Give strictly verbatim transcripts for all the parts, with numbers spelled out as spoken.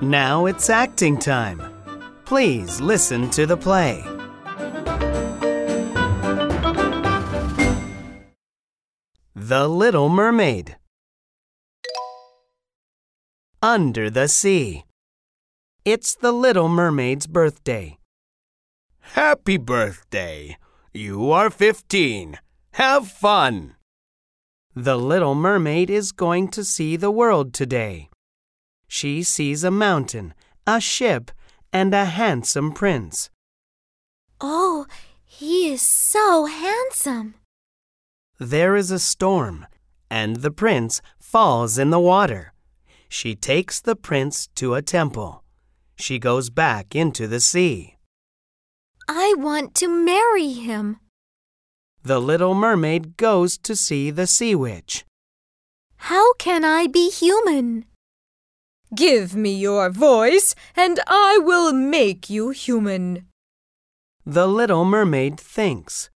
Now it's acting time. Please listen to the play. The Little Mermaid. Under the sea. It's the Little Mermaid's birthday. Happy birthday! You are fifteen. Have fun! The Little Mermaid is going to see the world today. She sees a mountain, a ship, and a handsome prince. Oh, he is so handsome. There is a storm, and the prince falls in the water. She takes the prince to a temple. She goes back into the sea. I want to marry him. The Little Mermaid goes to see the Sea Witch. How can I be human? Give me your voice, and I will make you human. The Little Mermaid thinks.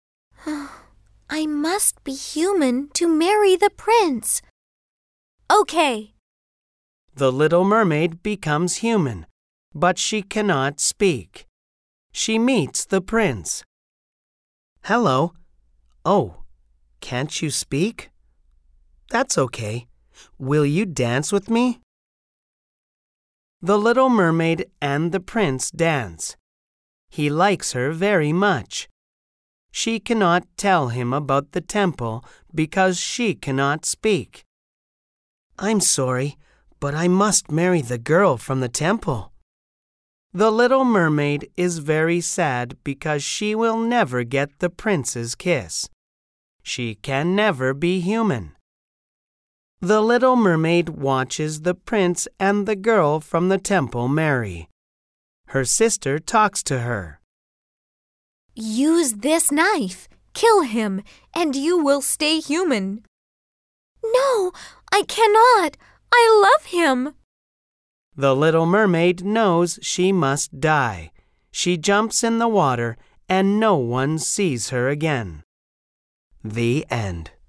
I must be human to marry the prince. Okay. The Little Mermaid becomes human, but she cannot speak. She meets the prince. Hello. Oh, can't you speak? That's okay. Will you dance with me? The Little Mermaid and the prince dance. He likes her very much. She cannot tell him about the temple because she cannot speak. I'm sorry, but I must marry the girl from the temple. The Little Mermaid is very sad because she will never get the prince's kiss. She can never be human. The Little Mermaid watches the prince and the girl from the temple marry. Her sister talks to her. Use this knife, kill him, and you will stay human. No, I cannot. I love him. The Little Mermaid knows she must die. She jumps in the water and no one sees her again. The end.